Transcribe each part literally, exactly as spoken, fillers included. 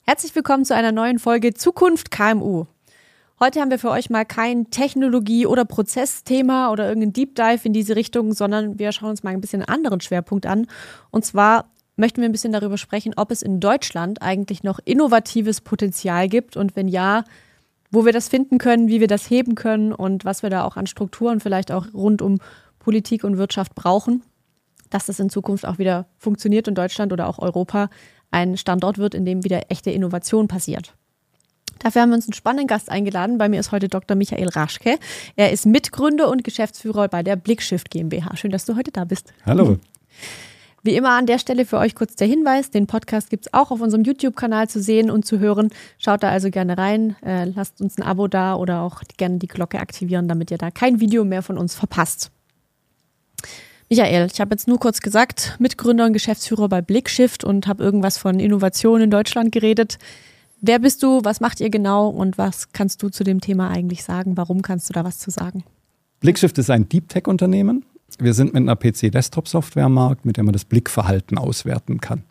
Herzlich willkommen zu einer neuen Folge Zukunft K M U. Heute haben wir für euch mal kein Technologie- oder Prozessthema oder irgendein Deep Dive in diese Richtung, sondern wir schauen uns mal ein bisschen einen anderen Schwerpunkt an. Und zwar möchten wir ein bisschen darüber sprechen, ob es in Deutschland eigentlich noch innovatives Potenzial gibt und wenn ja, wo wir das finden können, wie wir das heben können und was wir da auch an Strukturen vielleicht auch rund um Politik und Wirtschaft brauchen, dass das in Zukunft auch wieder funktioniert und Deutschland oder auch Europa ein Standort wird, in dem wieder echte Innovation passiert. Dafür haben wir uns einen spannenden Gast eingeladen. Bei mir ist heute Doktor Michael Raschke. Er ist Mitgründer und Geschäftsführer bei der Blickshift GmbH. Schön, dass du heute da bist. Hallo. Wie immer an der Stelle für euch kurz der Hinweis, den Podcast gibt es auch auf unserem YouTube-Kanal zu sehen und zu hören. Schaut da also gerne rein, äh, lasst uns ein Abo da oder auch gerne die Glocke aktivieren, damit ihr da kein Video mehr von uns verpasst. Michael, ich habe jetzt nur kurz gesagt, Mitgründer und Geschäftsführer bei Blickshift und habe irgendwas von Innovation in Deutschland geredet. Wer bist du, was macht ihr genau und was kannst du zu dem Thema eigentlich sagen? Warum kannst du da was zu sagen? Blickshift ist ein Deep Tech-Unternehmen. Wir sind mit einer P C-Desktop-Software am Markt, mit der man das Blickverhalten auswerten kann.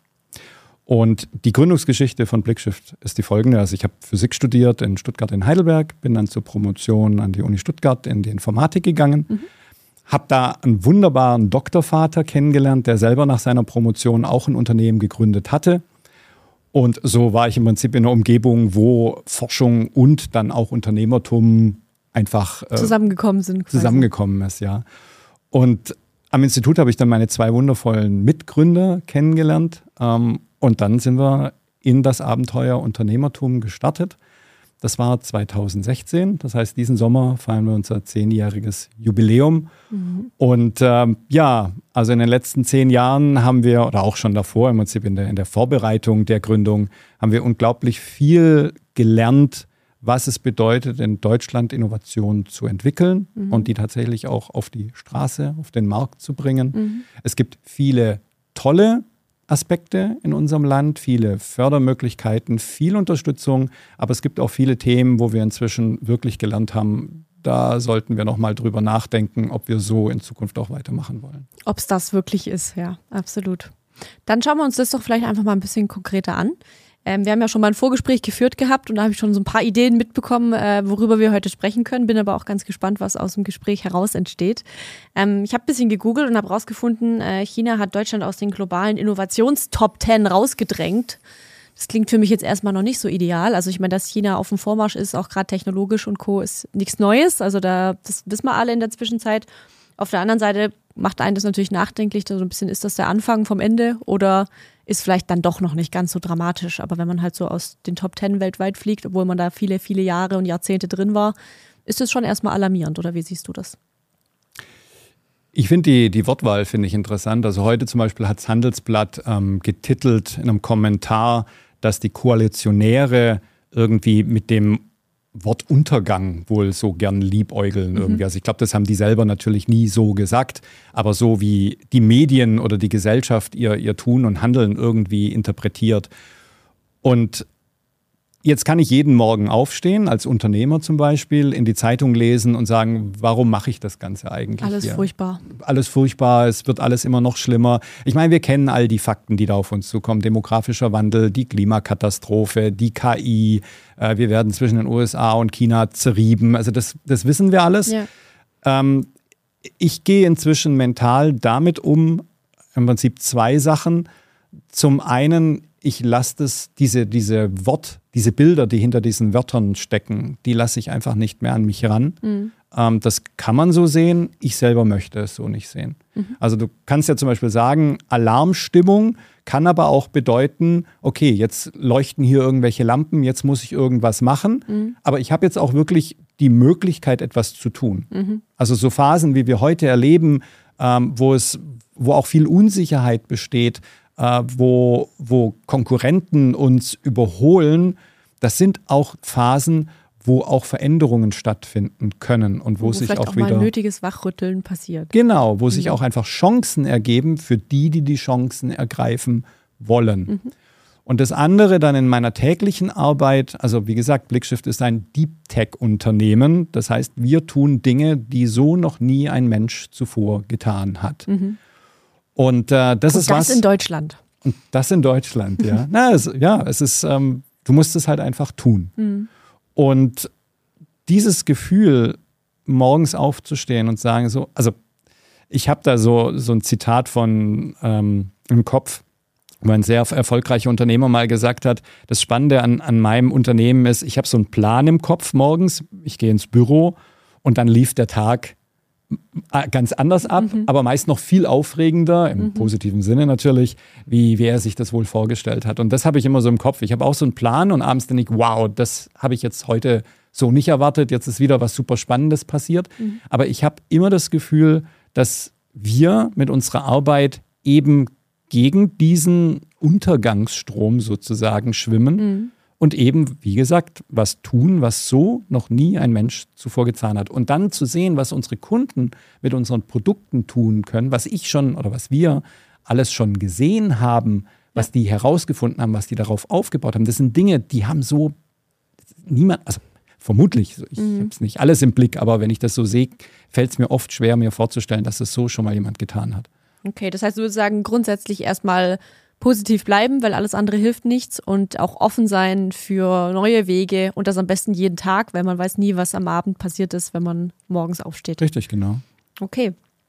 Und die Gründungsgeschichte von Blickshift ist die folgende. Also ich habe Physik studiert in Stuttgart in Heidelberg, bin dann zur Promotion an die Uni Stuttgart in die Informatik gegangen. Mhm. Habe da einen wunderbaren Doktorvater kennengelernt, der selber nach seiner Promotion auch ein Unternehmen gegründet hatte. Und so war ich im Prinzip in einer Umgebung, wo Forschung und dann auch Unternehmertum einfach äh, zusammengekommen sind. Quasi. Zusammengekommen ist, ja. Und am Institut habe ich dann meine zwei wundervollen Mitgründer kennengelernt. Ähm, und dann sind wir in das Abenteuer Unternehmertum gestartet. Das war zweitausendsechzehn, das heißt, diesen Sommer feiern wir unser zehnjähriges Jubiläum. Mhm. Und ähm, ja, also in den letzten zehn Jahren haben wir, oder auch schon davor, im Prinzip in der, in der Vorbereitung der Gründung, haben wir unglaublich viel gelernt, was es bedeutet, in Deutschland Innovationen zu entwickeln mhm. und die tatsächlich auch auf die Straße, auf den Markt zu bringen. Mhm. Es gibt viele tolle Aspekte in unserem Land, viele Fördermöglichkeiten, viel Unterstützung, aber es gibt auch viele Themen, wo wir inzwischen wirklich gelernt haben, da sollten wir nochmal drüber nachdenken, ob wir so in Zukunft auch weitermachen wollen. Ob es das wirklich ist, ja, absolut. Dann schauen wir uns das doch vielleicht einfach mal ein bisschen konkreter an. Ähm, wir haben ja schon mal ein Vorgespräch geführt gehabt und da habe ich schon so ein paar Ideen mitbekommen, äh, worüber wir heute sprechen können. Bin aber auch ganz gespannt, was aus dem Gespräch heraus entsteht. Ähm, ich habe ein bisschen gegoogelt und habe rausgefunden, äh, China hat Deutschland aus den globalen Innovations-Top zehn rausgedrängt. Das klingt für mich jetzt erstmal noch nicht so ideal. Also ich meine, dass China auf dem Vormarsch ist, auch gerade technologisch und Co. ist nichts Neues. Also da, das wissen wir alle in der Zwischenzeit. Auf der anderen Seite macht einen das natürlich nachdenklich, so ein bisschen, ist das der Anfang vom Ende oder ist vielleicht dann doch noch nicht ganz so dramatisch. Aber wenn man halt so aus den Top Ten weltweit fliegt, obwohl man da viele, viele Jahre und Jahrzehnte drin war, ist das schon erstmal alarmierend, oder wie siehst du das? Ich finde die, die Wortwahl finde ich interessant. Also heute zum Beispiel hat das Handelsblatt ähm, getitelt in einem Kommentar, dass die Koalitionäre irgendwie mit dem Wort Untergang wohl so gern liebäugeln irgendwie. Mhm. Also ich glaube, das haben die selber natürlich nie so gesagt, aber so wie die Medien oder die Gesellschaft ihr, ihr Tun und Handeln irgendwie interpretiert. Und jetzt kann ich jeden Morgen aufstehen, als Unternehmer zum Beispiel, in die Zeitung lesen und sagen, warum mache ich das Ganze eigentlich? Alles hier? furchtbar. Alles furchtbar, es wird alles immer noch schlimmer. Ich meine, wir kennen all die Fakten, die da auf uns zukommen. Demografischer Wandel, die Klimakatastrophe, die K I. Äh, wir werden zwischen den U S A und China zerrieben. Also das, das wissen wir alles. Ja. Ähm, ich gehe inzwischen mental damit um, im Prinzip zwei Sachen. Zum einen, ich lasse das, diese, diese Wort, diese Bilder, die hinter diesen Wörtern stecken, die lasse ich einfach nicht mehr an mich ran. Mhm. Ähm, das kann man so sehen, ich selber möchte es so nicht sehen. Mhm. Also du kannst ja zum Beispiel sagen, Alarmstimmung kann aber auch bedeuten, okay, jetzt leuchten hier irgendwelche Lampen, jetzt muss ich irgendwas machen, mhm. aber ich habe jetzt auch wirklich die Möglichkeit, etwas zu tun. Mhm. Also so Phasen, wie wir heute erleben, ähm, wo es, wo auch viel Unsicherheit besteht, Äh, wo, wo Konkurrenten uns überholen, das sind auch Phasen, wo auch Veränderungen stattfinden können und wo, wo sich auch, auch wieder mal ein nötiges Wachrütteln passiert. Genau, wo mhm. sich auch einfach Chancen ergeben für die, die die Chancen ergreifen wollen. Mhm. Und das andere dann in meiner täglichen Arbeit, also wie gesagt, Blickshift ist ein Deep Tech-Unternehmen. Das heißt, wir tun Dinge, die so noch nie ein Mensch zuvor getan hat. Mhm. Und äh, das und ist das was. Das in Deutschland. Und das in Deutschland, ja. Na, es, ja, es ist, ähm, Du musst es halt einfach tun. Mhm. Und dieses Gefühl, morgens aufzustehen und sagen so, also ich habe da so, so ein Zitat von ähm, im Kopf, wo ein sehr erfolgreicher Unternehmer mal gesagt hat, das Spannende an, an meinem Unternehmen ist, ich habe so einen Plan im Kopf morgens, ich gehe ins Büro und dann lief der Tag ganz anders ab, mhm. aber meist noch viel aufregender, im mhm. positiven Sinne natürlich, wie, wie er sich das wohl vorgestellt hat. Und das habe ich immer so im Kopf. Ich habe auch so einen Plan und abends denke ich, wow, das habe ich jetzt heute so nicht erwartet, jetzt ist wieder was super Spannendes passiert. Mhm. Aber ich habe immer das Gefühl, dass wir mit unserer Arbeit eben gegen diesen Untergangsstrom sozusagen schwimmen mhm. und eben, wie gesagt, was tun, was so noch nie ein Mensch zuvor getan hat. Und dann zu sehen, was unsere Kunden mit unseren Produkten tun können, was ich schon oder was wir alles schon gesehen haben, was ja. die herausgefunden haben, was die darauf aufgebaut haben, das sind Dinge, die haben so niemand, also vermutlich, ich mhm. habe es nicht alles im Blick, aber wenn ich das so sehe, fällt es mir oft schwer, mir vorzustellen, dass es so schon mal jemand getan hat. Okay, das heißt, du würdest sagen, grundsätzlich erstmal positiv bleiben, weil alles andere hilft nichts und auch offen sein für neue Wege und das am besten jeden Tag, weil man weiß nie, was am Abend passiert ist, wenn man morgens aufsteht. Richtig, genau. Okay.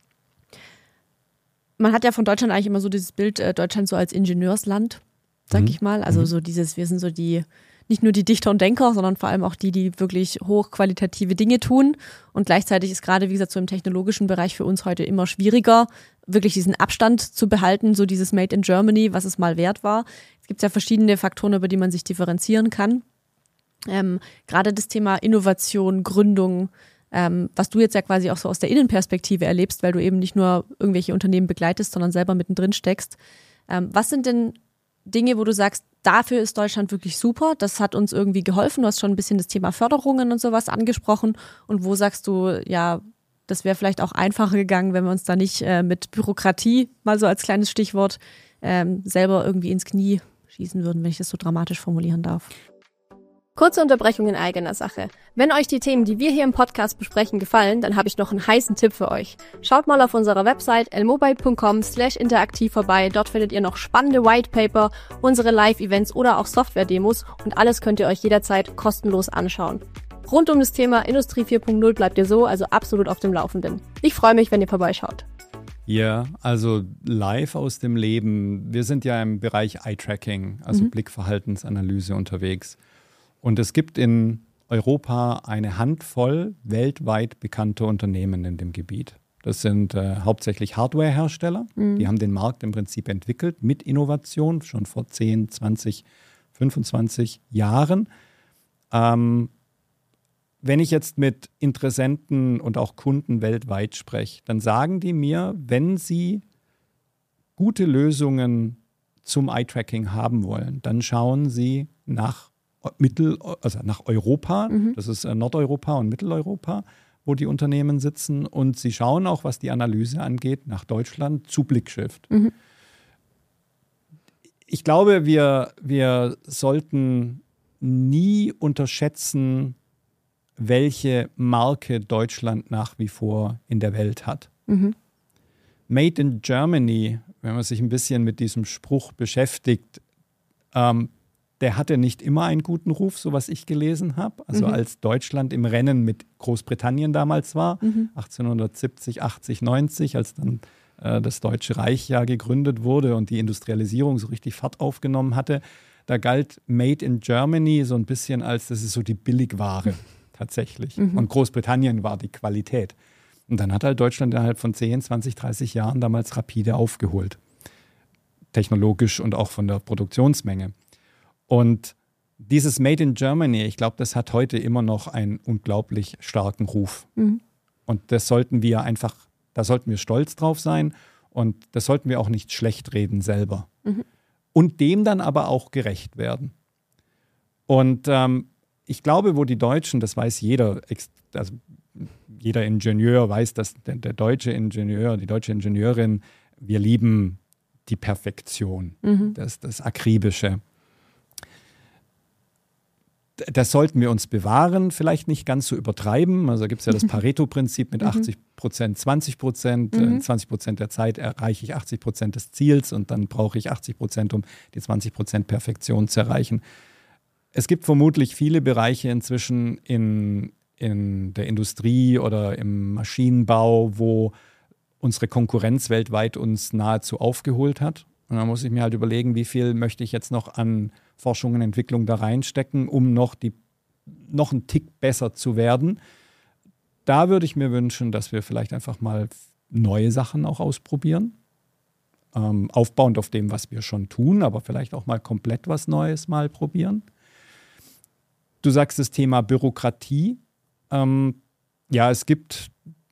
Man hat ja von Deutschland eigentlich immer so dieses Bild, äh, Deutschland so als Ingenieursland, sag mhm. ich mal. Also mhm. so dieses, wir sind so die, nicht nur die Dichter und Denker, sondern vor allem auch die, die wirklich hochqualitative Dinge tun. Und gleichzeitig ist gerade, wie gesagt, so im technologischen Bereich für uns heute immer schwieriger, wirklich diesen Abstand zu behalten, so dieses Made in Germany, was es mal wert war. Es gibt ja verschiedene Faktoren, über die man sich differenzieren kann. Ähm, gerade das Thema Innovation, Gründung, ähm, was du jetzt ja quasi auch so aus der Innenperspektive erlebst, weil du eben nicht nur irgendwelche Unternehmen begleitest, sondern selber mittendrin steckst. Ähm, was sind denn Dinge, wo du sagst, dafür ist Deutschland wirklich super, das hat uns irgendwie geholfen, du hast schon ein bisschen das Thema Förderungen und sowas angesprochen und wo sagst du, ja, das wäre vielleicht auch einfacher gegangen, wenn wir uns da nicht äh, mit Bürokratie, mal so als kleines Stichwort, ähm, selber irgendwie ins Knie schießen würden, wenn ich das so dramatisch formulieren darf. Kurze Unterbrechung in eigener Sache. Wenn euch die Themen, die wir hier im Podcast besprechen, gefallen, dann habe ich noch einen heißen Tipp für euch. Schaut mal auf unserer Website elmobile punkt com slash interaktiv vorbei. Dort findet ihr noch spannende Whitepaper, unsere Live-Events oder auch Software-Demos und alles könnt ihr euch jederzeit kostenlos anschauen. Rund um das Thema Industrie vier Punkt null bleibt ihr so also absolut auf dem Laufenden. Ich freue mich, wenn ihr vorbeischaut. Ja, also live aus dem Leben. Wir sind ja im Bereich Eye-Tracking, also mhm. Blickverhaltensanalyse unterwegs. Und es gibt in Europa eine Handvoll weltweit bekannte Unternehmen in dem Gebiet. Das sind äh, hauptsächlich Hardwarehersteller. Mhm. Die haben den Markt im Prinzip entwickelt mit Innovation schon vor zehn, zwanzig, fünfundzwanzig Jahren. Ähm, wenn ich jetzt mit Interessenten und auch Kunden weltweit spreche, dann sagen die mir, wenn sie gute Lösungen zum Eye-Tracking haben wollen, dann schauen sie nach Mittel, also nach Europa, mhm. das ist Nordeuropa und Mitteleuropa, wo die Unternehmen sitzen. Und sie schauen auch, was die Analyse angeht, nach Deutschland zu Blickshift. Mhm. Ich glaube, wir, wir sollten nie unterschätzen, welche Marke Deutschland nach wie vor in der Welt hat. Mhm. Made in Germany, wenn man sich ein bisschen mit diesem Spruch beschäftigt, ähm, der hatte nicht immer einen guten Ruf, so was ich gelesen habe. Also mhm. als Deutschland im Rennen mit Großbritannien damals war, mhm. achtzehnhundertsiebzig, achtzig, neunzig, als dann äh, das Deutsche Reich ja gegründet wurde und die Industrialisierung so richtig Fahrt aufgenommen hatte, da galt Made in Germany so ein bisschen als, das ist so die Billigware tatsächlich. Mhm. Und Großbritannien war die Qualität. Und dann hat halt Deutschland innerhalb von zehn, zwanzig, dreißig Jahren damals rapide aufgeholt. Technologisch und auch von der Produktionsmenge. Und dieses Made in Germany, ich glaube, das hat heute immer noch einen unglaublich starken Ruf. Mhm. Und das sollten wir einfach, da sollten wir stolz drauf sein und das sollten wir auch nicht schlecht reden selber. Mhm. Und dem dann aber auch gerecht werden. Und ähm, ich glaube, wo die Deutschen, das weiß jeder, also jeder Ingenieur weiß, dass der, der deutsche Ingenieur, die deutsche Ingenieurin, wir lieben die Perfektion, mhm. das, das Akribische. Das sollten wir uns bewahren, vielleicht nicht ganz so übertreiben. Also gibt es ja das Pareto-Prinzip mit achtzig Prozent, zwanzig Prozent. Mhm. zwanzig Prozent der Zeit erreiche ich achtzig Prozent des Ziels und dann brauche ich achtzig Prozent, um die zwanzig Prozent Perfektion zu erreichen. es gibt vermutlich viele Bereiche inzwischen in, in der Industrie oder im Maschinenbau, wo unsere Konkurrenz weltweit uns nahezu aufgeholt hat. Und dann muss ich mir halt überlegen, wie viel möchte ich jetzt noch an Forschung und Entwicklung da reinstecken, um noch, die, noch einen Tick besser zu werden. Da würde ich mir wünschen, dass wir vielleicht einfach mal neue Sachen auch ausprobieren. Ähm, aufbauend auf dem, was wir schon tun, aber vielleicht auch mal komplett was Neues mal probieren. Du sagst das Thema Bürokratie. Ähm, ja, es gibt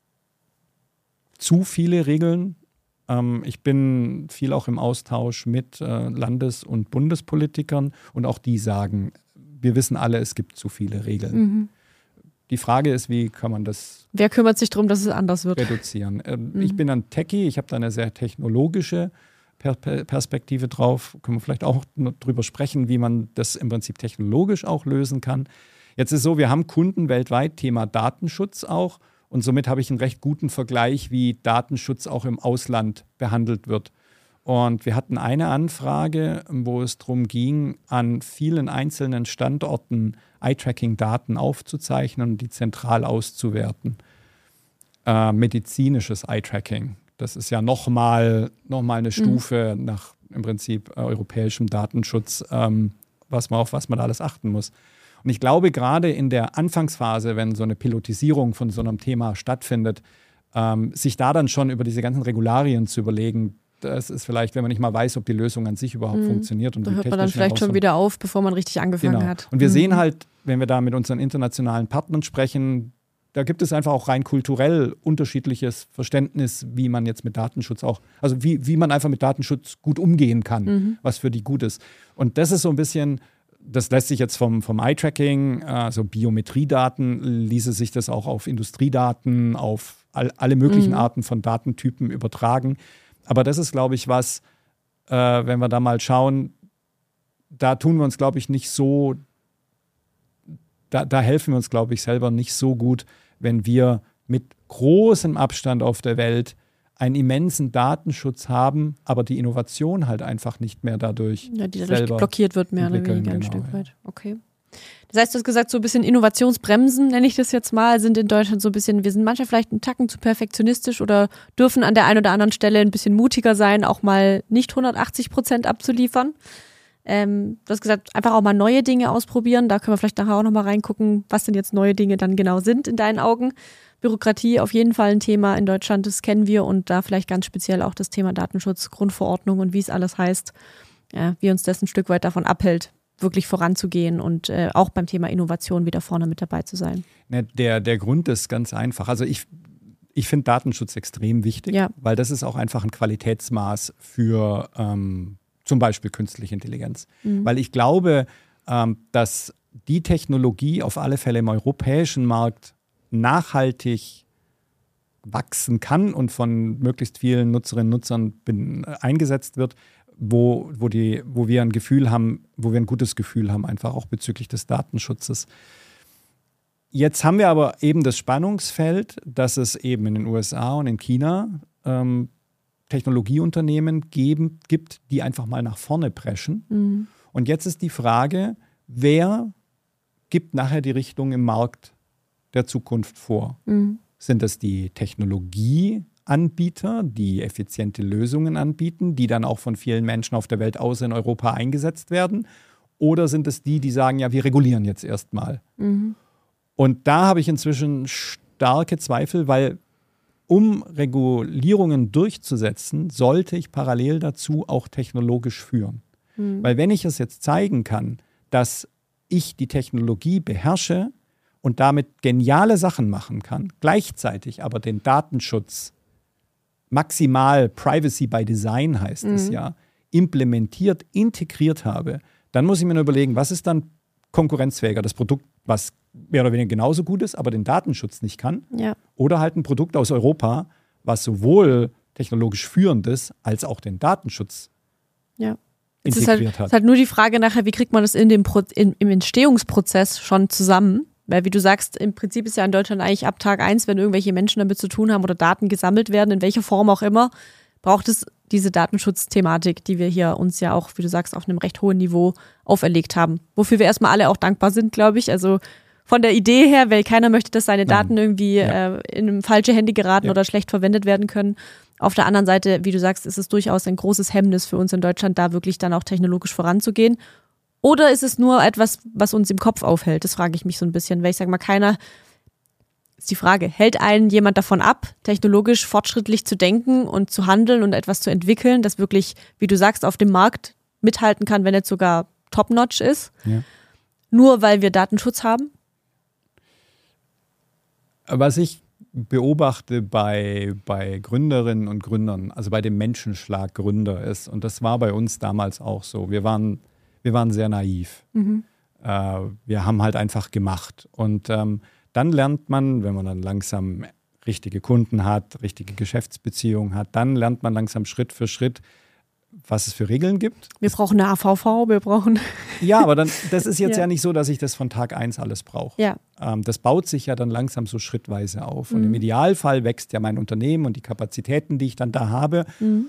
zu viele Regeln. Ähm, ich bin viel auch im Austausch mit äh, Landes- und Bundespolitikern und auch die sagen, wir wissen alle, es gibt zu viele Regeln. Mhm. Die Frage ist, wie kann man das Wer kümmert sich darum, dass es anders wird? reduzieren? Ähm, Mhm. Ich bin ein Techie, ich habe da eine sehr technologische per per Perspektive drauf. Können wir vielleicht auch noch drüber sprechen, wie man das im Prinzip technologisch auch lösen kann. Jetzt ist so, wir haben Kunden weltweit, Thema Datenschutz auch. Und somit habe ich einen recht guten Vergleich, wie Datenschutz auch im Ausland behandelt wird. Und wir hatten eine Anfrage, wo es darum ging, an vielen einzelnen Standorten Eye-Tracking-Daten aufzuzeichnen und die zentral auszuwerten. Äh, medizinisches Eye-Tracking. Das ist ja nochmal noch mal eine Stufe mhm. nach im Prinzip äh, europäischem Datenschutz, ähm, was man, auf was man alles achten muss. Und ich glaube, gerade in der Anfangsphase, wenn so eine Pilotisierung von so einem Thema stattfindet, ähm, sich da dann schon über diese ganzen Regularien zu überlegen, das ist vielleicht, wenn man nicht mal weiß, ob die Lösung an sich überhaupt mhm. funktioniert. Und da hört man dann vielleicht schon wieder auf, bevor man richtig angefangen genau. hat. Und wir mhm. sehen halt, wenn wir da mit unseren internationalen Partnern sprechen, da gibt es einfach auch rein kulturell unterschiedliches Verständnis, wie man jetzt mit Datenschutz auch, also wie, wie man einfach mit Datenschutz gut umgehen kann, mhm. was für die gut ist. Und das ist so ein bisschen, das lässt sich jetzt vom, vom Eye-Tracking, also Biometriedaten, ließe sich das auch auf Industriedaten, auf all, alle möglichen mhm. Arten von Datentypen übertragen. Aber das ist, glaube ich, was, äh, wenn wir da mal schauen, da tun wir uns, glaube ich, nicht so, da, da helfen wir uns, glaube ich, selber nicht so gut, wenn wir mit großem Abstand auf der Welt einen immensen Datenschutz haben, aber die Innovation halt einfach nicht mehr dadurch ja, die dadurch blockiert wird, mehr oder weniger ein genau, Stück ja. weit. Okay. Das heißt, du hast gesagt, so ein bisschen Innovationsbremsen, nenne ich das jetzt mal, sind in Deutschland so ein bisschen, wir sind manchmal vielleicht einen Tacken zu perfektionistisch oder dürfen an der einen oder anderen Stelle ein bisschen mutiger sein, auch mal nicht hundertachtzig Prozent abzuliefern. Ähm, du hast gesagt, einfach auch mal neue Dinge ausprobieren. Da können wir vielleicht nachher auch nochmal reingucken, was denn jetzt neue Dinge dann genau sind in deinen Augen. Bürokratie auf jeden Fall ein Thema in Deutschland, das kennen wir und da vielleicht ganz speziell auch das Thema Datenschutz, Grundverordnung und wie es alles heißt, ja, wie uns das ein Stück weit davon abhält, wirklich voranzugehen und äh, auch beim Thema Innovation wieder vorne mit dabei zu sein. Ne, der, der Grund ist ganz einfach. Also ich, ich finde Datenschutz extrem wichtig, ja. weil das ist auch einfach ein Qualitätsmaß für ähm, zum Beispiel künstliche Intelligenz. Mhm. Weil ich glaube, ähm, dass die Technologie auf alle Fälle im europäischen Markt nachhaltig wachsen kann und von möglichst vielen Nutzerinnen und Nutzern bin, äh, eingesetzt wird, wo, wo, die, wo wir ein Gefühl haben, wo wir ein gutes Gefühl haben, einfach auch bezüglich des Datenschutzes. Jetzt haben wir aber eben das Spannungsfeld, dass es eben in den U S A und in China ähm, Technologieunternehmen geben, gibt, die einfach mal nach vorne preschen. Mhm. Und jetzt ist die Frage, wer gibt nachher die Richtung im Markt der Zukunft vor? Mhm. Sind das die Technologieanbieter, die effiziente Lösungen anbieten, die dann auch von vielen Menschen auf der Welt außer in Europa eingesetzt werden? Oder sind es die, die sagen, ja, wir regulieren jetzt erstmal? Mhm. Und da habe ich inzwischen starke Zweifel, weil um Regulierungen durchzusetzen, sollte ich parallel dazu auch technologisch führen. Mhm. Weil wenn ich es jetzt zeigen kann, dass ich die Technologie beherrsche und damit geniale Sachen machen kann, gleichzeitig aber den Datenschutz maximal Privacy by Design heißt mhm. es ja, implementiert, integriert habe, dann muss ich mir nur überlegen, was ist dann konkurrenzfähiger? Das Produkt, was mehr oder weniger genauso gut ist, aber den Datenschutz nicht kann. Ja. Oder halt ein Produkt aus Europa, was sowohl technologisch führend ist, als auch den Datenschutz ja. integriert es ist halt, hat. Es ist halt nur die Frage nachher, wie kriegt man das in dem Pro- in, im Entstehungsprozess schon zusammen? Weil wie du sagst, im Prinzip ist ja in Deutschland eigentlich ab Tag eins, wenn irgendwelche Menschen damit zu tun haben oder Daten gesammelt werden, in welcher Form auch immer, braucht es diese Datenschutzthematik, die wir hier uns ja auch, wie du sagst, auf einem recht hohen Niveau auferlegt haben. Wofür wir erstmal alle auch dankbar sind, glaube ich. Also von der Idee her, weil keiner möchte, dass seine Daten Nein. irgendwie ja. äh, in falsche Hände geraten ja. oder schlecht verwendet werden können. Auf der anderen Seite, wie du sagst, ist es durchaus ein großes Hemmnis für uns in Deutschland, da wirklich dann auch technologisch voranzugehen. Oder ist es nur etwas, was uns im Kopf aufhält? Das frage ich mich so ein bisschen, weil ich sage mal, keiner, ist die Frage, hält einen jemand davon ab, technologisch fortschrittlich zu denken und zu handeln und etwas zu entwickeln, das wirklich, wie du sagst, auf dem Markt mithalten kann, wenn es sogar top-notch ist? Ja. Nur weil wir Datenschutz haben? Was ich beobachte bei, bei Gründerinnen und Gründern, also bei dem Menschenschlag Gründer ist, und das war bei uns damals auch so, wir waren, wir waren sehr naiv. Mhm. Äh, wir haben halt einfach gemacht. Und ähm, dann lernt man, wenn man dann langsam richtige Kunden hat, richtige Geschäftsbeziehungen hat, dann lernt man langsam Schritt für Schritt, was es für Regeln gibt. Wir brauchen eine A V V, wir brauchen... Ja, aber dann, das ist jetzt ja. ja nicht so, dass ich das von Tag eins alles brauche. Ja. Ähm, das baut sich ja dann langsam so schrittweise auf. Mhm. Und im Idealfall wächst ja mein Unternehmen und die Kapazitäten, die ich dann da habe. Mhm.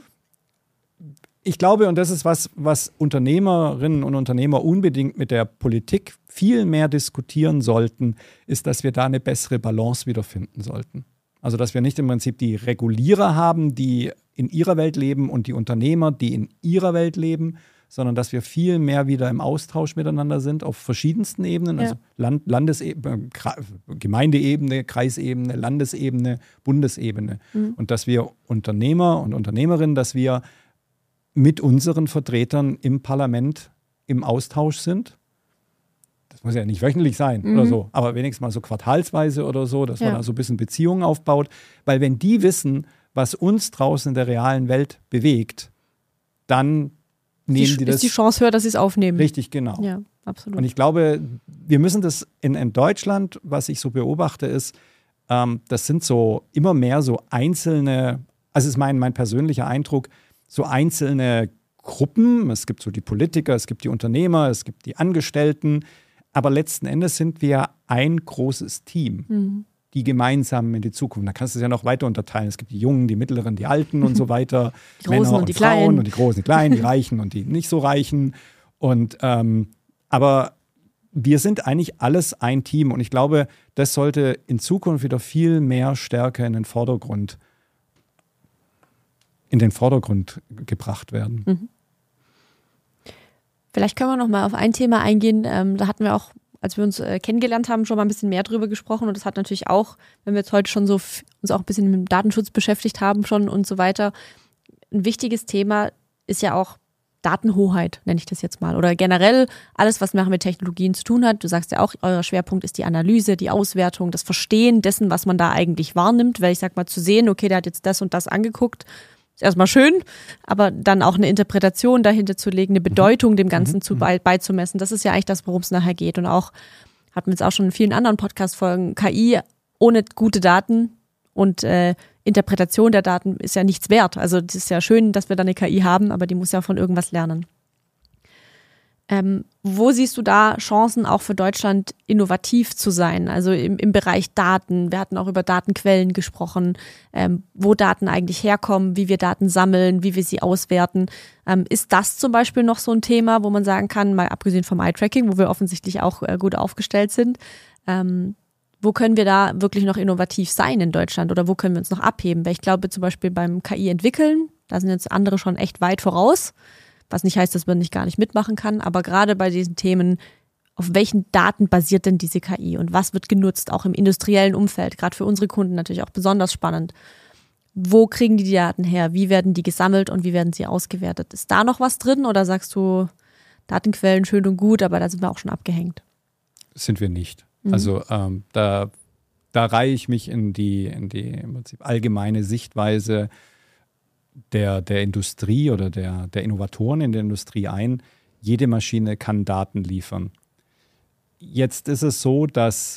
Ich glaube, und das ist was, was Unternehmerinnen und Unternehmer unbedingt mit der Politik viel mehr diskutieren sollten, ist, dass wir da eine bessere Balance wiederfinden sollten. Also, dass wir nicht im Prinzip die Regulierer haben, die in ihrer Welt leben und die Unternehmer, die in ihrer Welt leben, sondern dass wir viel mehr wieder im Austausch miteinander sind auf verschiedensten Ebenen, ja. also Land, Landesebene, Gemeindeebene, Kreisebene, Landesebene, Bundesebene. Mhm. Und dass wir Unternehmer und Unternehmerinnen, dass wir mit unseren Vertretern im Parlament im Austausch sind. Das muss ja nicht wöchentlich sein mhm. oder so, aber wenigstens mal so quartalsweise oder so, dass ja. man da so ein bisschen Beziehungen aufbaut. Weil wenn die wissen, was uns draußen in der realen Welt bewegt, dann nehmen die, die das... Ist die Chance höher, dass sie es aufnehmen. Richtig, genau. Ja, absolut. Und ich glaube, wir müssen das in, in Deutschland, was ich so beobachte, ist, ähm, das sind so immer mehr so einzelne, also ist mein, mein persönlicher Eindruck, so einzelne Gruppen. Es gibt so die Politiker, es gibt die Unternehmer, es gibt die Angestellten. Aber letzten Endes sind wir ein großes Team, mhm. die gemeinsam in die Zukunft. Da kannst du es ja noch weiter unterteilen. Es gibt die Jungen, die Mittleren, die Alten und so weiter. Die Großen Männer und die Frauen Kleinen. Und die Großen, die Kleinen, die Reichen und die nicht so Reichen. Und, ähm, aber wir sind eigentlich alles ein Team. Und ich glaube, das sollte in Zukunft wieder viel mehr stärker in den Vordergrund in den Vordergrund gebracht werden. Mhm. Vielleicht können wir noch mal auf ein Thema eingehen. Ähm, da hatten wir auch, als wir uns äh, kennengelernt haben, schon mal ein bisschen mehr drüber gesprochen. Und das hat natürlich auch, wenn wir jetzt heute schon so f- uns auch ein bisschen mit dem Datenschutz beschäftigt haben schon und so weiter, ein wichtiges Thema ist ja auch Datenhoheit, nenne ich das jetzt mal. Oder generell alles, was mit Technologien zu tun hat. Du sagst ja auch, euer Schwerpunkt ist die Analyse, die Auswertung, das Verstehen dessen, was man da eigentlich wahrnimmt. Weil ich sag mal, zu sehen, okay, der hat jetzt das und das angeguckt, ist erstmal schön, aber dann auch eine Interpretation dahinter zu legen, eine Bedeutung dem Ganzen mhm. zu bei, beizumessen, das ist ja eigentlich das, worum es nachher geht. Und auch, hatten wir jetzt auch schon in vielen anderen Podcast-Folgen, K I ohne gute Daten und äh, Interpretation der Daten ist ja nichts wert. Also es ist ja schön, dass wir da eine K I haben, aber die muss ja von irgendwas lernen. Ähm, wo siehst du da Chancen auch für Deutschland innovativ zu sein? Also im, im Bereich Daten. Wir hatten auch über Datenquellen gesprochen, ähm, wo Daten eigentlich herkommen, wie wir Daten sammeln, wie wir sie auswerten. Ähm, ist das zum Beispiel noch so ein Thema, wo man sagen kann, mal abgesehen vom Eye-Tracking, wo wir offensichtlich auch äh, gut aufgestellt sind, ähm, wo können wir da wirklich noch innovativ sein in Deutschland oder wo können wir uns noch abheben? Weil ich glaube zum Beispiel beim K I entwickeln, da sind jetzt andere schon echt weit voraus. Was nicht heißt, dass man nicht gar nicht mitmachen kann, aber gerade bei diesen Themen, auf welchen Daten basiert denn diese K I und was wird genutzt, auch im industriellen Umfeld, gerade für unsere Kunden natürlich auch besonders spannend. Wo kriegen die die Daten her? Wie werden die gesammelt und wie werden sie ausgewertet? Ist da noch was drin oder sagst du, Datenquellen schön und gut, aber da sind wir auch schon abgehängt? Sind wir nicht. Mhm. Also ähm, da, da reihe ich mich in die, in die im Prinzip allgemeine Sichtweise Der, der Industrie oder der, der Innovatoren in der Industrie ein. Jede Maschine kann Daten liefern. Jetzt ist es so, dass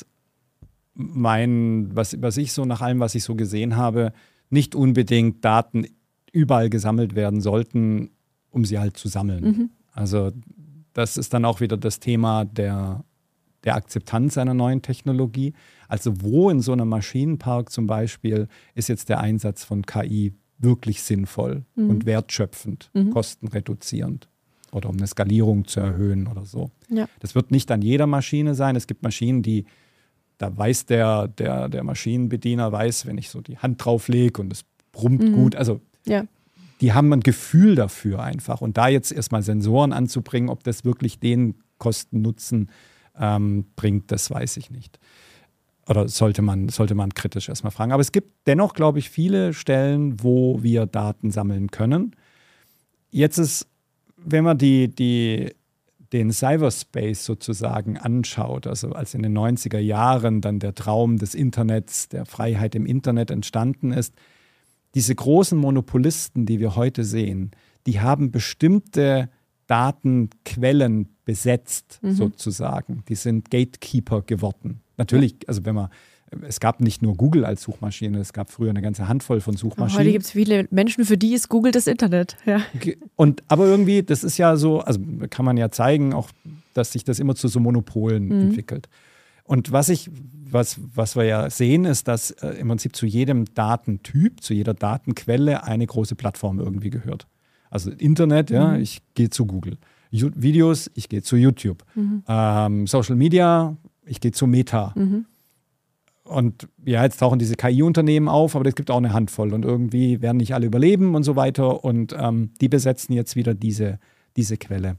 mein, was, was ich so nach allem, was ich so gesehen habe, nicht unbedingt Daten überall gesammelt werden sollten, um sie halt zu sammeln. Mhm. Also das ist dann auch wieder das Thema der, der Akzeptanz einer neuen Technologie. Also wo in so einem Maschinenpark zum Beispiel ist jetzt der Einsatz von K I wirklich sinnvoll mhm. und wertschöpfend, mhm. kostenreduzierend oder um eine Skalierung zu erhöhen oder so. Ja. Das wird nicht an jeder Maschine sein. Es gibt Maschinen, die, da weiß der, der, der Maschinenbediener, weiß, wenn ich so die Hand drauf lege und es brummt mhm. gut, also ja. die haben ein Gefühl dafür einfach. Und da jetzt erstmal Sensoren anzubringen, ob das wirklich den Kosten-Nutzen ähm, bringt, das weiß ich nicht. Oder sollte man, sollte man kritisch erstmal fragen. Aber es gibt dennoch, glaube ich, viele Stellen, wo wir Daten sammeln können. Jetzt ist, wenn man die, die, den Cyberspace sozusagen anschaut, also als in den neunziger Jahren dann der Traum des Internets, der Freiheit im Internet entstanden ist, diese großen Monopolisten, die wir heute sehen, die haben bestimmte Datenquellen besetzt, mhm. sozusagen. Die sind Gatekeeper geworden. Natürlich, also wenn man, es gab nicht nur Google als Suchmaschine, es gab früher eine ganze Handvoll von Suchmaschinen. Heute gibt es viele Menschen, für die ist Google das Internet. Ja. Und, aber irgendwie, das ist ja so, also kann man ja zeigen, auch, dass sich das immer zu so Monopolen mhm. entwickelt. Und was ich, was, was wir ja sehen, ist, dass äh, im Prinzip zu jedem Datentyp, zu jeder Datenquelle eine große Plattform irgendwie gehört. Also Internet, ja, mhm. ich gehe zu Google. You- Videos, ich gehe zu YouTube. Mhm. Ähm, Social Media, ich gehe zu Meta. Mhm. Und ja, jetzt tauchen diese K I-Unternehmen auf, aber es gibt auch eine Handvoll. Und irgendwie werden nicht alle überleben und so weiter. Und ähm, die besetzen jetzt wieder diese, diese Quelle.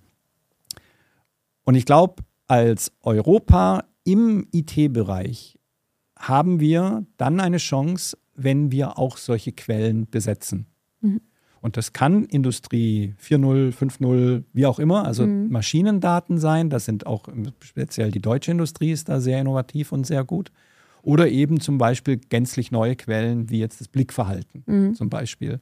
Und ich glaube, als Europa im I T-Bereich haben wir dann eine Chance, wenn wir auch solche Quellen besetzen. Mhm. Und das kann Industrie vier Punkt null, fünf Punkt null, wie auch immer, also mhm. Maschinendaten sein. Das sind auch speziell die deutsche Industrie ist da sehr innovativ und sehr gut. Oder eben zum Beispiel gänzlich neue Quellen, wie jetzt das Blickverhalten mhm. zum Beispiel.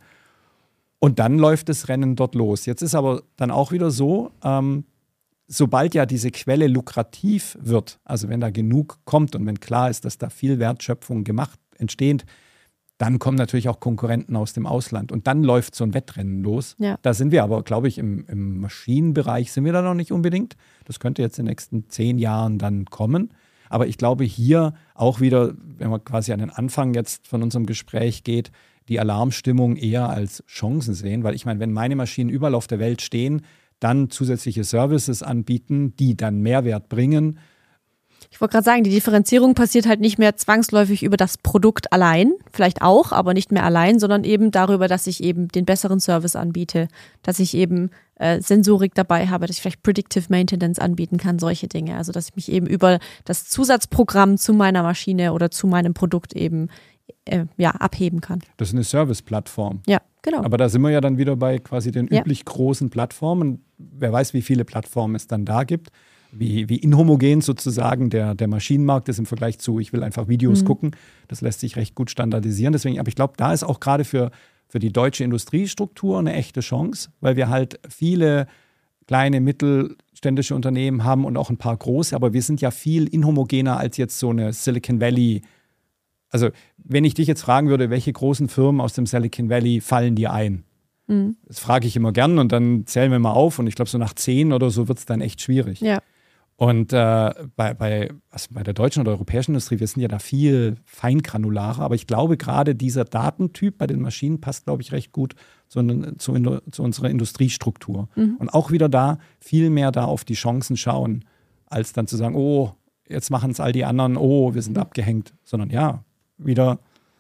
Und dann läuft das Rennen dort los. Jetzt ist aber dann auch wieder so, ähm, sobald ja diese Quelle lukrativ wird, also wenn da genug kommt und wenn klar ist, dass da viel Wertschöpfung gemacht, entsteht, dann kommen natürlich auch Konkurrenten aus dem Ausland. Und dann läuft so ein Wettrennen los. Ja. Da sind wir aber, glaube ich, im, im Maschinenbereich sind wir da noch nicht unbedingt. Das könnte jetzt in den nächsten zehn Jahren dann kommen. Aber ich glaube, hier auch wieder, wenn man quasi an den Anfang jetzt von unserem Gespräch geht, die Alarmstimmung eher als Chancen sehen. Weil ich meine, wenn meine Maschinen überall auf der Welt stehen, dann zusätzliche Services anbieten, die dann Mehrwert bringen. Ich wollte gerade sagen, die Differenzierung passiert halt nicht mehr zwangsläufig über das Produkt allein, vielleicht auch, aber nicht mehr allein, sondern eben darüber, dass ich eben den besseren Service anbiete, dass ich eben äh, Sensorik dabei habe, dass ich vielleicht Predictive Maintenance anbieten kann, solche Dinge. Also dass ich mich eben über das Zusatzprogramm zu meiner Maschine oder zu meinem Produkt eben äh, ja, abheben kann. Das ist eine Service-Plattform. Ja, genau. Aber da sind wir ja dann wieder bei quasi den ja. üblich großen Plattformen. Wer weiß, wie viele Plattformen es dann da gibt. Wie, wie inhomogen sozusagen der, der Maschinenmarkt ist im Vergleich zu, ich will einfach Videos mhm. gucken. Das lässt sich recht gut standardisieren. Deswegen, aber ich glaube, da ist auch gerade für, für die deutsche Industriestruktur eine echte Chance, weil wir halt viele kleine, mittelständische Unternehmen haben und auch ein paar große, aber wir sind ja viel inhomogener als jetzt so eine Silicon Valley. Also wenn ich dich jetzt fragen würde, welche großen Firmen aus dem Silicon Valley fallen dir ein? Mhm. Das frage ich immer gern und dann zählen wir mal auf und ich glaube, so nach zehn oder so wird es dann echt schwierig. Ja. Und äh, bei, bei, also bei der deutschen oder europäischen Industrie, wir sind ja da viel feingranularer, aber ich glaube, gerade dieser Datentyp bei den Maschinen passt, glaube ich, recht gut zu, zu, zu unserer Industriestruktur. Mhm. Und auch wieder da viel mehr da auf die Chancen schauen, als dann zu sagen, oh, jetzt machen es all die anderen, oh, wir sind mhm. abgehängt, sondern ja, wieder,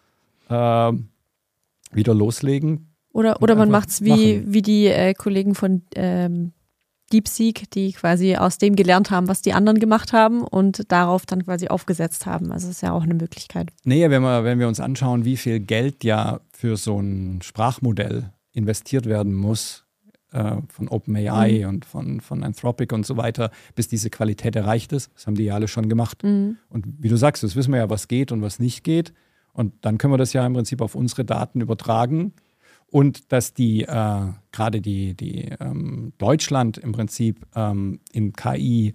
äh, wieder loslegen. Oder, oder man macht es wie, wie die äh, Kollegen von ähm DeepSeek, die quasi aus dem gelernt haben, was die anderen gemacht haben und darauf dann quasi aufgesetzt haben. Also das ist ja auch eine Möglichkeit. Nee, wenn wir, wenn wir uns anschauen, wie viel Geld ja für so ein Sprachmodell investiert werden muss, äh, von OpenAI mhm. und von, von Anthropic und so weiter, bis diese Qualität erreicht ist. Das haben die ja alle schon gemacht. Mhm. Und wie du sagst, das wissen wir ja, was geht und was nicht geht. Und dann können wir das ja im Prinzip auf unsere Daten übertragen. Und dass die, äh, gerade die, die ähm, Deutschland im Prinzip ähm, in K I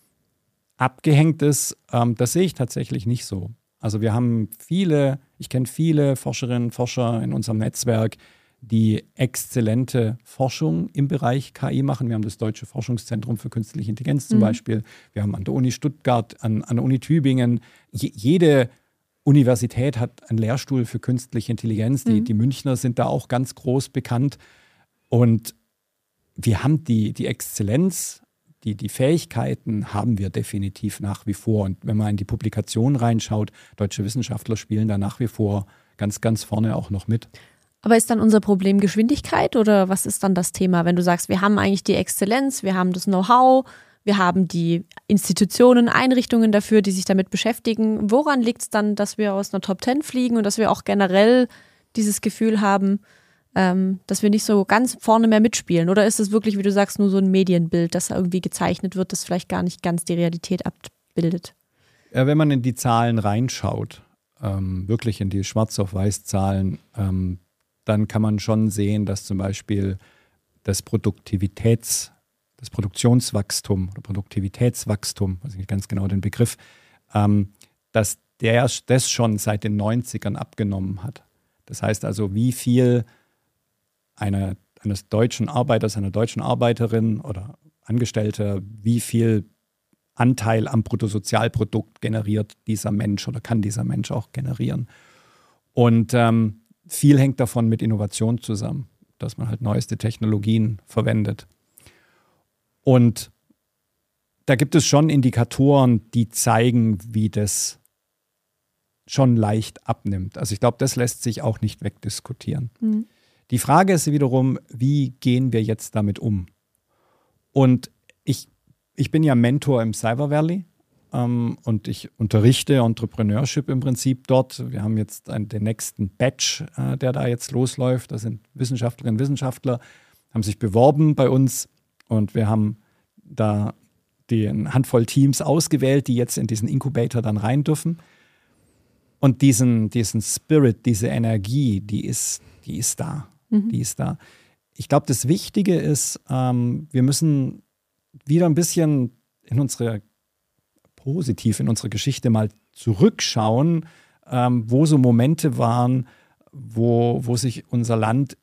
abgehängt ist, ähm, das sehe ich tatsächlich nicht so. Also wir haben viele, ich kenne viele Forscherinnen und Forscher in unserem Netzwerk, die exzellente Forschung im Bereich K I machen. Wir haben das Deutsche Forschungszentrum für Künstliche Intelligenz zum mhm. Beispiel. Wir haben an der Uni Stuttgart, an, an der Uni Tübingen, je, jede Universität hat einen Lehrstuhl für künstliche Intelligenz. Die, Mhm. die Münchner sind da auch ganz groß bekannt. Und wir haben die, die Exzellenz, die, die Fähigkeiten haben wir definitiv nach wie vor. Und wenn man in die Publikation reinschaut, deutsche Wissenschaftler spielen da nach wie vor ganz, ganz vorne auch noch mit. Aber ist dann unser Problem Geschwindigkeit oder was ist dann das Thema, wenn du sagst, wir haben eigentlich die Exzellenz, wir haben das Know-how, wir haben die Institutionen, Einrichtungen dafür, die sich damit beschäftigen. Woran liegt es dann, dass wir aus einer Top Ten fliegen und dass wir auch generell dieses Gefühl haben, ähm, dass wir nicht so ganz vorne mehr mitspielen? Oder ist es wirklich, wie du sagst, nur so ein Medienbild, das irgendwie gezeichnet wird, das vielleicht gar nicht ganz die Realität abbildet? Ja, wenn man in die Zahlen reinschaut, ähm, wirklich in die Schwarz-auf-Weiß-Zahlen, ähm, dann kann man schon sehen, dass zum Beispiel das Produktivitäts- das Produktionswachstum oder Produktivitätswachstum, weiß ich nicht ganz genau den Begriff, ähm, dass der das schon seit den neunzigern abgenommen hat. Das heißt also, wie viel eine, eines deutschen Arbeiters, einer deutschen Arbeiterin oder Angestellte, wie viel Anteil am Bruttosozialprodukt generiert dieser Mensch oder kann dieser Mensch auch generieren. Und ähm, viel hängt davon mit Innovation zusammen, dass man halt neueste Technologien verwendet. Und da gibt es schon Indikatoren, die zeigen, wie das schon leicht abnimmt. Also ich glaube, das lässt sich auch nicht wegdiskutieren. Mhm. Die Frage ist wiederum, wie gehen wir jetzt damit um? Und ich, ich bin ja Mentor im Cyber Valley ähm, und ich unterrichte Entrepreneurship im Prinzip dort. Wir haben jetzt einen, den nächsten Batch, äh, der da jetzt losläuft. Da sind Wissenschaftlerinnen und Wissenschaftler, haben sich beworben bei uns. Und wir haben da die eine Handvoll Teams ausgewählt, die jetzt in diesen Inkubator dann rein dürfen. Und diesen, diesen Spirit, diese Energie, die ist, die ist da. Mhm. Die ist da. Ich glaube, das Wichtige ist, ähm, wir müssen wieder ein bisschen in unsere, positiv in unsere Geschichte mal zurückschauen, ähm, wo so Momente waren, wo, wo sich unser Land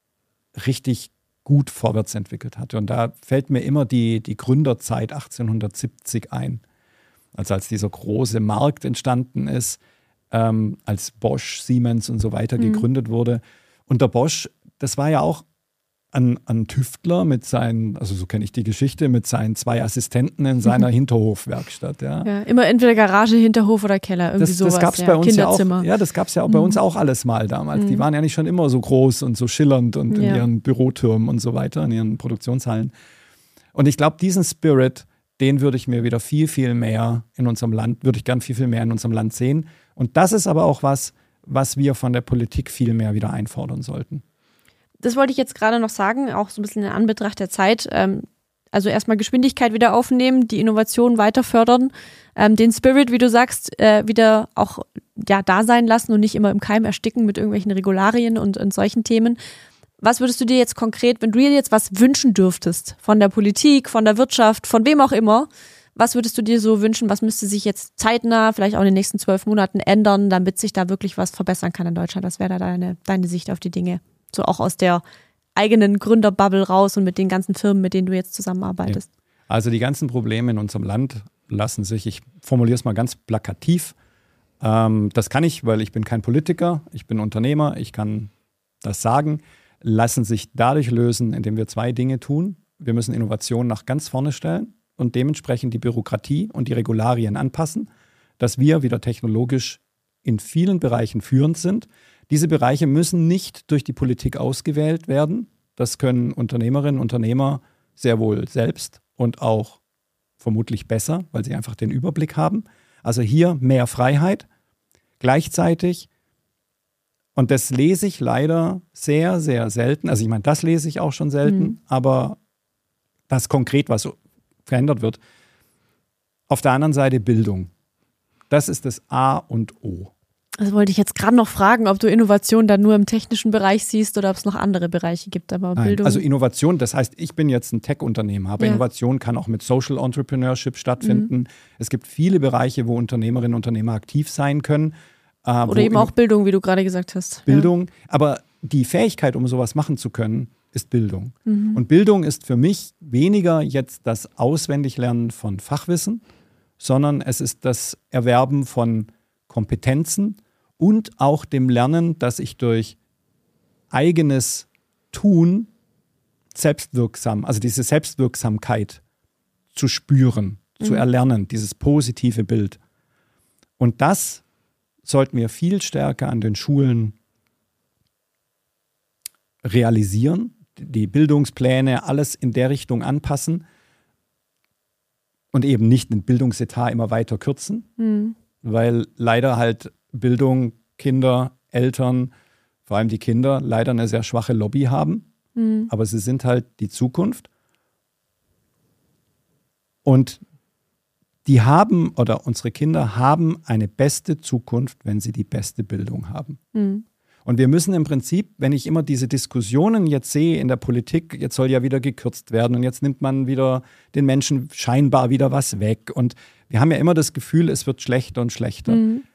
richtig gut vorwärts entwickelt hatte. Und da fällt mir immer die, die Gründerzeit achtzehnhundertsiebzig ein. Also als dieser große Markt entstanden ist, ähm, als Bosch, Siemens und so weiter mhm. gegründet wurde. Und der Bosch, das war ja auch ein, ein Tüftler mit seinen, also so kenne ich die Geschichte, mit seinen zwei Assistenten in seiner Hinterhofwerkstatt. Ja. Ja, immer entweder Garage, Hinterhof oder Keller, irgendwie das, sowas. Das gab es ja. bei uns Kinderzimmer. ja auch. Ja, das gab es ja auch bei uns auch alles mal damals. Mhm. Die waren ja nicht schon immer so groß und so schillernd und in ja. ihren Bürotürmen und so weiter, in ihren Produktionshallen. Und ich glaube, diesen Spirit, den würde ich mir wieder viel, viel mehr in unserem Land, würde ich gern viel, viel mehr in unserem Land sehen. Und das ist aber auch was, was wir von der Politik viel mehr wieder einfordern sollten. Das wollte ich jetzt gerade noch sagen, auch so ein bisschen in Anbetracht der Zeit. Ähm, also erstmal Geschwindigkeit wieder aufnehmen, die Innovation weiter fördern, ähm, den Spirit, wie du sagst, äh, wieder auch ja, da sein lassen und nicht immer im Keim ersticken mit irgendwelchen Regularien und, und solchen Themen. Was würdest du dir jetzt konkret, wenn du dir jetzt was wünschen dürftest, von der Politik, von der Wirtschaft, von wem auch immer, was würdest du dir so wünschen, was müsste sich jetzt zeitnah, vielleicht auch in den nächsten zwölf Monaten ändern, damit sich da wirklich was verbessern kann in Deutschland? Was wäre da deine, deine Sicht auf die Dinge? So auch aus der eigenen Gründerbubble raus und mit den ganzen Firmen, mit denen du jetzt zusammenarbeitest. Ja. Also die ganzen Probleme in unserem Land lassen sich, ich formuliere es mal ganz plakativ, ähm, das kann ich, weil ich bin kein Politiker, ich bin Unternehmer, ich kann das sagen, lassen sich dadurch lösen, indem wir zwei Dinge tun. Wir müssen Innovation nach ganz vorne stellen und dementsprechend die Bürokratie und die Regularien anpassen, dass wir wieder technologisch in vielen Bereichen führend sind. Diese Bereiche müssen nicht durch die Politik ausgewählt werden. Das können Unternehmerinnen und Unternehmer sehr wohl selbst und auch vermutlich besser, weil sie einfach den Überblick haben. Also hier mehr Freiheit. Gleichzeitig, und das lese ich leider sehr, sehr selten, also ich meine, das lese ich auch schon selten, mhm. aber das konkret, was so verändert wird. Auf der anderen Seite Bildung. Das ist das A und O. Das wollte ich jetzt gerade noch fragen, ob du Innovation dann nur im technischen Bereich siehst oder ob es noch andere Bereiche gibt. Aber Nein, Bildung. Also Innovation, das heißt, ich bin jetzt ein Tech-Unternehmen, aber ja. Innovation kann auch mit Social Entrepreneurship stattfinden. Mhm. Es gibt viele Bereiche, wo Unternehmerinnen und Unternehmer aktiv sein können. Äh, oder eben auch Bildung, wie du gerade gesagt hast. Bildung, ja. Aber die Fähigkeit, um sowas machen zu können, ist Bildung. Mhm. Und Bildung ist für mich weniger jetzt das Auswendiglernen von Fachwissen, sondern es ist das Erwerben von Kompetenzen und auch dem Lernen, dass ich durch eigenes Tun selbstwirksam, also diese Selbstwirksamkeit zu spüren, mhm. zu erlernen, dieses positive Bild. Und das sollten wir viel stärker an den Schulen realisieren, die Bildungspläne, alles in der Richtung anpassen und eben nicht den Bildungsetat immer weiter kürzen, mhm. weil leider halt Bildung, Kinder, Eltern, vor allem die Kinder, leider eine sehr schwache Lobby haben. Mhm. Aber sie sind halt die Zukunft. Und die haben, oder unsere Kinder haben eine beste Zukunft, wenn sie die beste Bildung haben. Mhm. Und wir müssen im Prinzip, wenn ich immer diese Diskussionen jetzt sehe in der Politik, jetzt soll ja wieder gekürzt werden und jetzt nimmt man wieder den Menschen scheinbar wieder was weg. Und wir haben ja immer das Gefühl, es wird schlechter und schlechter. Mhm.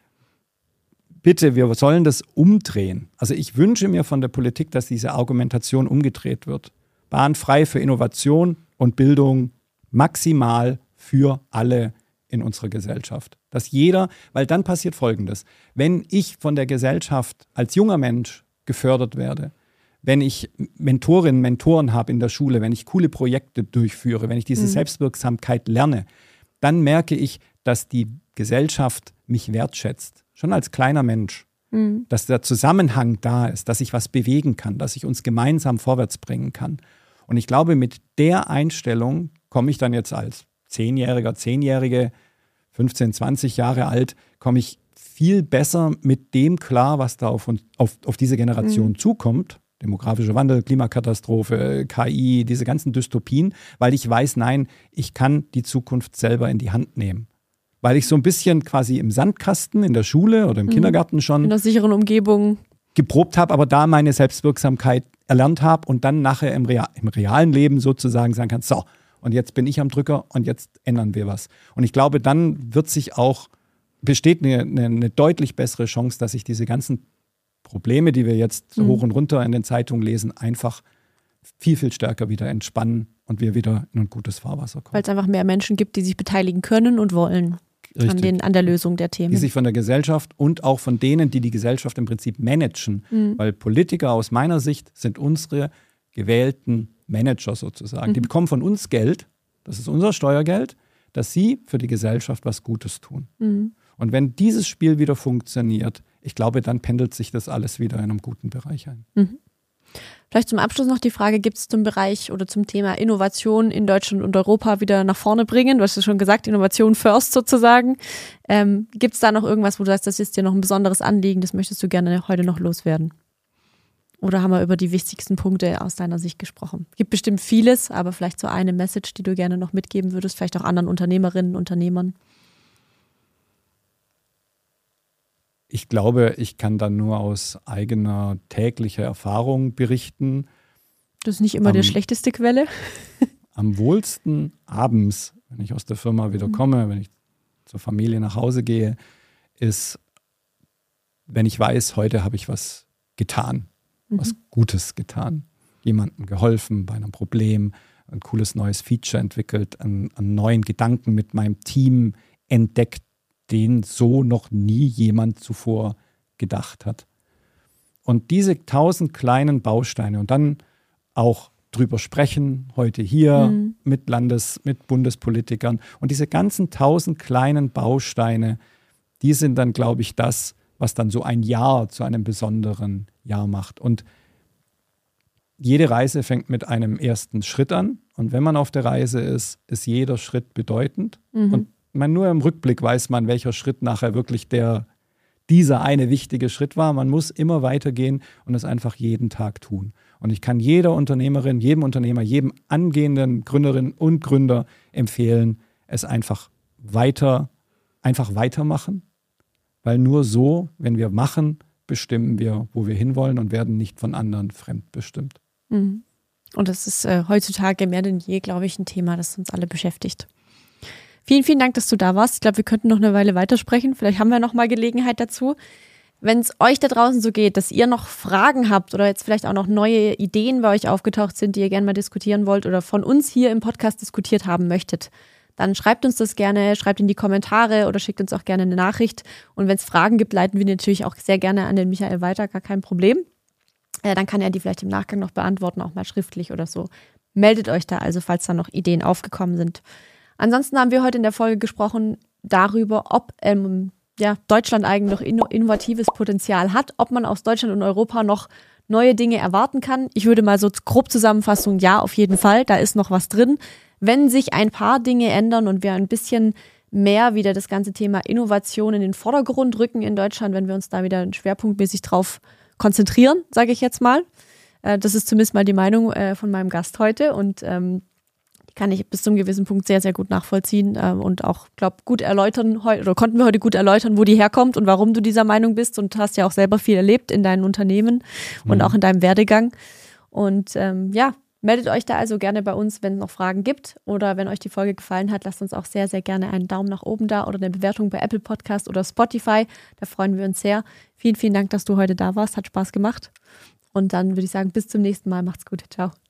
Bitte, wir sollen das umdrehen. Also ich wünsche mir von der Politik, dass diese Argumentation umgedreht wird. Bahn frei für Innovation und Bildung maximal für alle in unserer Gesellschaft. Dass jeder, weil dann passiert Folgendes. Wenn ich von der Gesellschaft als junger Mensch gefördert werde, wenn ich Mentorinnen, Mentoren habe in der Schule, wenn ich coole Projekte durchführe, wenn ich diese mhm. Selbstwirksamkeit lerne, dann merke ich, dass die Gesellschaft mich wertschätzt. Schon als kleiner Mensch. Mhm. Dass der Zusammenhang da ist, dass ich was bewegen kann, dass ich uns gemeinsam vorwärts bringen kann. Und ich glaube, mit der Einstellung komme ich dann jetzt als Zehnjähriger, Zehnjährige, fünfzehn, zwanzig Jahre alt, komme ich viel besser mit dem klar, was da auf, auf, auf diese Generation mhm. zukommt. Demografischer Wandel, Klimakatastrophe, K I, diese ganzen Dystopien, weil ich weiß, nein, ich kann die Zukunft selber in die Hand nehmen. Weil ich so ein bisschen quasi im Sandkasten, in der Schule oder im mhm. Kindergarten schon in einer sicheren Umgebung geprobt habe, aber da meine Selbstwirksamkeit erlernt habe und dann nachher im, Real, im realen Leben sozusagen sagen kann, so, und jetzt bin ich am Drücker und jetzt ändern wir was. Und ich glaube, dann wird sich auch, besteht eine, eine, eine deutlich bessere Chance, dass sich diese ganzen Probleme, die wir jetzt mhm. hoch und runter in den Zeitungen lesen, einfach viel, viel stärker wieder entspannen und wir wieder in ein gutes Fahrwasser kommen. Weil es einfach mehr Menschen gibt, die sich beteiligen können und wollen an, den, an der Lösung der Themen. Die sich von der Gesellschaft und auch von denen, die die Gesellschaft im Prinzip managen. Mhm. Weil Politiker aus meiner Sicht sind unsere gewählten Manager sozusagen. Mhm. Die bekommen von uns Geld, das ist unser Steuergeld, dass sie für die Gesellschaft was Gutes tun. Mhm. Und wenn dieses Spiel wieder funktioniert, ich glaube, dann pendelt sich das alles wieder in einem guten Bereich ein. Mhm. Vielleicht zum Abschluss noch die Frage, gibt es zum Bereich oder zum Thema Innovation in Deutschland und Europa wieder nach vorne bringen? Du hast ja schon gesagt, Innovation first sozusagen. Ähm, gibt es da noch irgendwas, wo du sagst, das ist dir noch ein besonderes Anliegen, das möchtest du gerne heute noch loswerden? Oder haben wir über die wichtigsten Punkte aus deiner Sicht gesprochen? Gibt bestimmt vieles, aber vielleicht so eine Message, die du gerne noch mitgeben würdest, vielleicht auch anderen Unternehmerinnen, Unternehmern? Ich glaube, ich kann dann nur aus eigener täglicher Erfahrung berichten. Das ist nicht immer am, die schlechteste Quelle. Am wohlsten abends, wenn ich aus der Firma wieder komme, wenn ich zur Familie nach Hause gehe, ist, wenn ich weiß, heute habe ich was getan. Was Gutes getan, jemandem geholfen bei einem Problem, ein cooles neues Feature entwickelt, einen, einen neuen Gedanken mit meinem Team entdeckt, den so noch nie jemand zuvor gedacht hat. Und diese tausend kleinen Bausteine und dann auch drüber sprechen, heute hier mhm. mit Landes-, mit Bundespolitikern und diese ganzen tausend kleinen Bausteine, die sind dann, glaube ich, das, was dann so ein Jahr zu einem besonderen Jahr macht. Und jede Reise fängt mit einem ersten Schritt an. Und wenn man auf der Reise ist, ist jeder Schritt bedeutend. Mhm. Und man nur im Rückblick weiß man, welcher Schritt nachher wirklich der, dieser eine wichtige Schritt war. Man muss immer weitergehen und es einfach jeden Tag tun. Und ich kann jeder Unternehmerin, jedem Unternehmer, jedem angehenden Gründerin und Gründer empfehlen, es einfach weiter, einfach weitermachen. Weil nur so, wenn wir machen, bestimmen wir, wo wir hinwollen und werden nicht von anderen fremdbestimmt. Mhm. Und das ist äh, heutzutage mehr denn je, glaube ich, ein Thema, das uns alle beschäftigt. Vielen, vielen Dank, dass du da warst. Ich glaube, wir könnten noch eine Weile weitersprechen. Vielleicht haben wir noch mal Gelegenheit dazu. Wenn es euch da draußen so geht, dass ihr noch Fragen habt oder jetzt vielleicht auch noch neue Ideen bei euch aufgetaucht sind, die ihr gerne mal diskutieren wollt oder von uns hier im Podcast diskutiert haben möchtet, dann schreibt uns das gerne, schreibt in die Kommentare oder schickt uns auch gerne eine Nachricht. Und wenn es Fragen gibt, leiten wir die natürlich auch sehr gerne an den Michael weiter, gar kein Problem. Äh, dann kann er die vielleicht im Nachgang noch beantworten, auch mal schriftlich oder so. Meldet euch da also, falls da noch Ideen aufgekommen sind. Ansonsten haben wir heute in der Folge gesprochen darüber, ob ähm, ja, Deutschland eigentlich noch innovatives Potenzial hat, ob man aus Deutschland und Europa noch neue Dinge erwarten kann. Ich würde mal so grob Zusammenfassung, ja, auf jeden Fall, da ist noch was drin. Wenn sich ein paar Dinge ändern und wir ein bisschen mehr wieder das ganze Thema Innovation in den Vordergrund rücken in Deutschland, wenn wir uns da wieder schwerpunktmäßig drauf konzentrieren, sage ich jetzt mal. Äh, das ist zumindest mal die Meinung äh, von meinem Gast heute und ähm, die kann ich bis zu einem gewissen Punkt sehr, sehr gut nachvollziehen äh, und auch, glaube gut erläutern, heu- oder konnten wir heute gut erläutern, wo die herkommt und warum du dieser Meinung bist und hast ja auch selber viel erlebt in deinen Unternehmen und mhm. auch in deinem Werdegang. Und ähm, ja, meldet euch da also gerne bei uns, wenn es noch Fragen gibt oder wenn euch die Folge gefallen hat, lasst uns auch sehr, sehr gerne einen Daumen nach oben da oder eine Bewertung bei Apple Podcast oder Spotify. Da freuen wir uns sehr. Vielen, vielen Dank, dass du heute da warst. Hat Spaß gemacht. Und dann würde ich sagen, bis zum nächsten Mal. Macht's gut. Ciao.